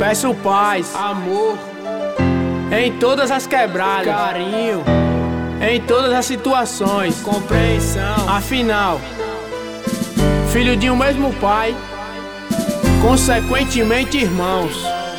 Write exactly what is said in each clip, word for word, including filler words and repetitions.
Peço paz, amor em todas as quebradas, carinho em todas as situações, compreensão. Afinal, filho de um mesmo pai, consequentemente irmãos.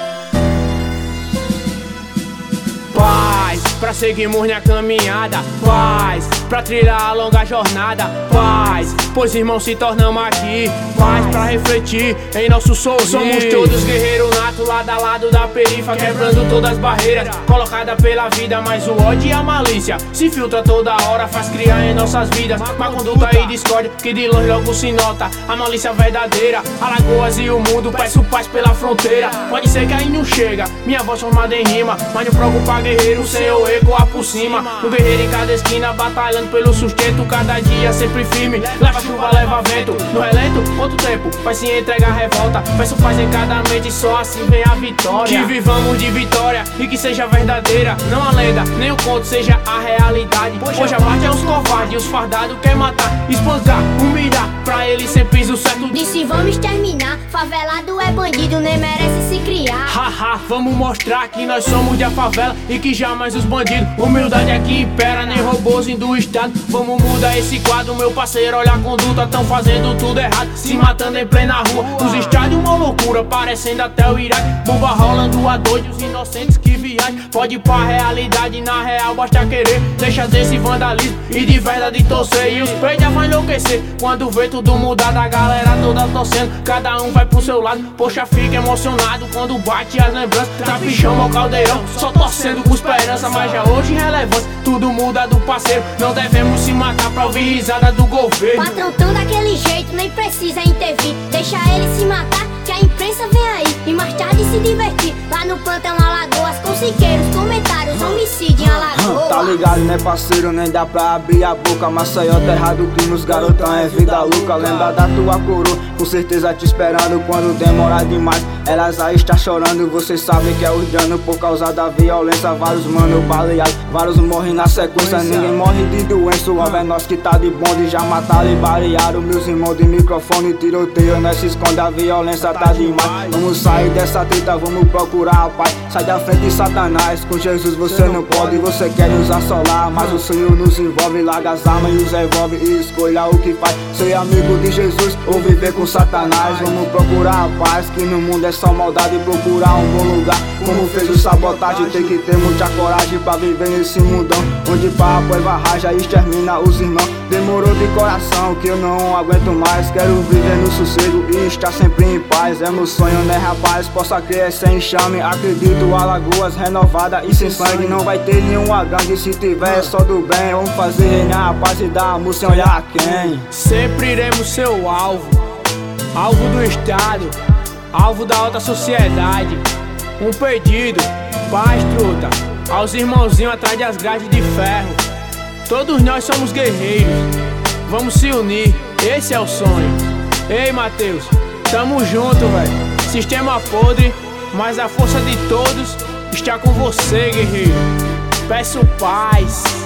Paz, pra seguirmos na caminhada. Paz, pra trilhar a longa jornada. Paz, pois irmãos se tornamos aqui. Paz, pra refletir em nosso sorriso. Somos todos guerreiros nato, lado a lado da perifa, quebrando todas as barreiras colocadas pela vida. Mas o ódio e a malícia se filtra toda hora, faz criar em nossas vidas má conduta e discórdia, que de longe logo se nota a malícia verdadeira. Alagoas e o mundo, peço paz pela fronteira. Pode ser que aí não chega minha voz formada em rima, mas não preocupa guerreiro, seu ecoa por cima. Um guerreiro em cada esquina, batalhando pelo sustento, cada dia sempre firme. Leva chuva, leva vento, no relento, outro tempo vai se entregar a revolta. Peço paz em cada mente, só assim vem a vitória. Que vivamos de vitória e que seja verdadeira, não a lenda, nem o conto, seja a realidade. Hoje a parte é os covardes, os fardados quer matar, espancar, humilhar, pra eles sempre piso certo. Disse vamos terminar, favelado é bandido, nem merece se criar. Haha, vamos mostrar que nós somos da favela e que jamais os bandidos. Humildade aqui impera, nem robôzinho do estado. Vamos mudar esse quadro, meu parceiro, olha a conduta. Tão fazendo tudo errado, se matando em plena rua. Nos estádios uma loucura, parecendo até o Iraque. Bomba rolando a doido, os inocentes que viajam. Pode ir pra realidade, na real basta querer. Deixa desse vandalismo e de verdade torcer. E os peitos já vai enlouquecer quando vê tudo mudado, a galera toda torcendo, cada um vai pro seu lado. Poxa, fica emocionado quando bate as lembranças da pichama ao caldeirão, só torcendo com esperança. Mas já hoje relevância, tudo muda do parceiro. Não devemos se matar pra ouvir risada do governo. Patrão tão daquele jeito, nem precisa intervir. Deixa ele se matar, que a imprensa vem aí e mais tarde se divertir. Lá no plantão Alagoas, com siqueiros, comentários, homicídio em Alagoas. Tá ligado, né parceiro, nem dá pra abrir a boca. Maceió, terra do crime, os garotão é vida louca. Lembra da tua coroa, com certeza te esperando. Quando demorar demais, elas aí está chorando. Você sabe que é urdiano por causa da violência. Vários mano baleados, vários morrem na sequência. Ninguém morre de doença, o é nós que tá de bonde. Já mataram e balearam meus irmãos de microfone. Tiroteio, nós se esconde, a violência tá demais. Vamos sair dessa treta, vamos procurar a paz. Sai da frente de Satanás, com Jesus você não pode. Você quer nos assolar, mas o Senhor nos envolve. Larga as armas e os revólver e escolha o que faz. Ser amigo de Jesus ou viver com Satanás. Vamos procurar a paz, que no mundo é só maldade. Procurar um bom lugar, como fez o sabotagem. Tem que ter muita coragem pra viver nesse mundão, onde papo é varraja e extermina os irmãos. Demorou de coração que eu não aguento mais. Quero viver no sossego e estar sempre em paz. É meu sonho, né rapaz, possa crer sem enxame. Acredito, Alagoas renovada e sem sangue. Não vai ter nenhuma gangue, se tiver é só do bem. Vamos fazer reinar a paz e dar a música sem olhar a quem. Sempre iremos ser o alvo, alvo do Estado, alvo da alta sociedade. Um pedido, paz truta, aos irmãozinhos atrás das grades de ferro. Todos nós somos guerreiros, vamos se unir, esse é o sonho. Ei Matheus, tamo junto, velho. Sistema podre, mas a força de todos está com você, guerreiro. Peço paz.